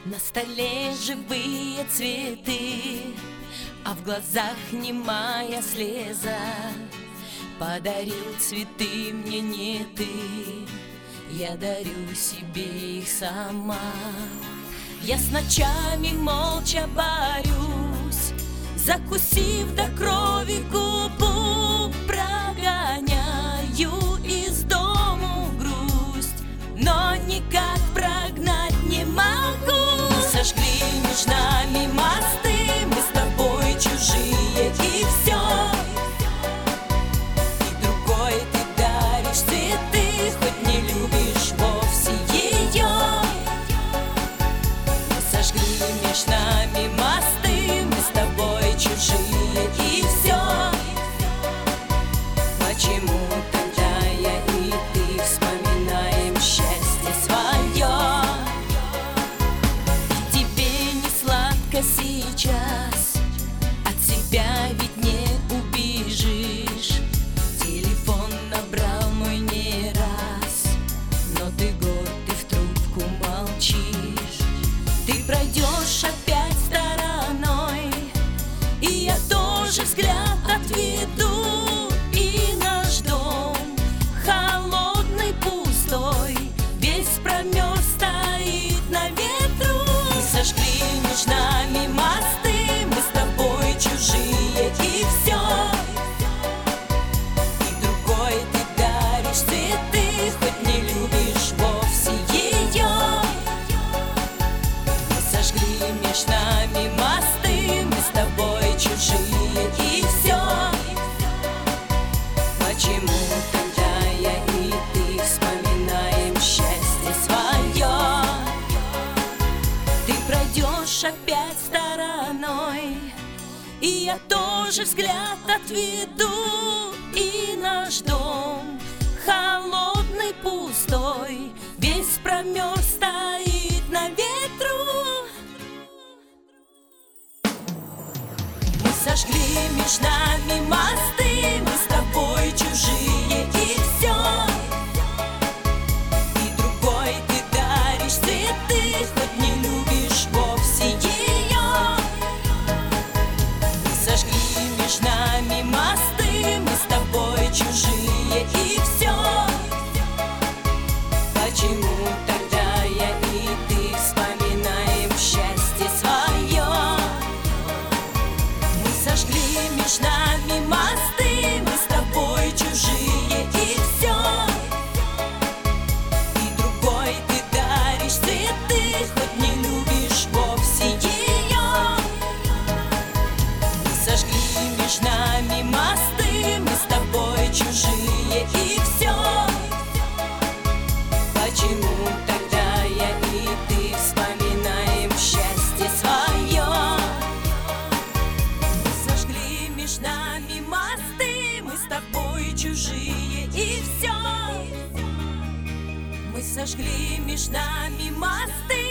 На столе живые цветы, а в глазах немая слеза. Подарил цветы мне не ты, я дарю себе их сама. Я с ночами молча борюсь, закусив до крови губу, прогоняю из дому грусть, но никак прогнать не могу. Сожгли между нами мосты, мы с тобой чужие, и все. И другой ты даришь цветы, хоть не любишь вовсе ее. Мы сожгли между нами мосты, мы с тобой чужие, и все. Почему тогда я и ты вспоминаем счастье свое? Сейчас от себя ведь не убежишь. Телефон набрал мой не раз, но ты горд, ты в трубку молчишь. Ты пройдешь опять стороной, и я тоже взгляд отведу. И наш дом холодный, пустой, весь промерз, стоит на ветру. Мы сожгли между нами мосты, мы с тобой чужие, и все. И другой ты даришь цветы, хоть не любишь вовсе ее. Мы сожгли между нами мосты, мы с тобой чужие, и все. Почему тогда я и ты вспоминаем счастье свое? Ты пройдешь опять стороной, и я тоже взгляд отведу. И наш дом холодный, пустой, весь промерз, стоит на ветру. Мы сожгли между нами мосты, мы с тобой чужие, и все. И другой ты даришь цветы, хоть не любишь вовсе ее. Мы сожгли между нами мосты, мы с тобой чужие, и все. Почему тогда я и ты вспоминаем счастье свое? Мы сожгли между нами мосты, мы с тобой чужие, и все. И другой ты даришь цветы, хоть не любишь вовсе ее. Мы сожгли между нами мосты, мы с тобой чужие, и все. Почему тогда я и ты вспоминаем счастье свое? Мы сожгли между нами мосты, мы с тобой чужие, и все. Мы сожгли между нами мосты.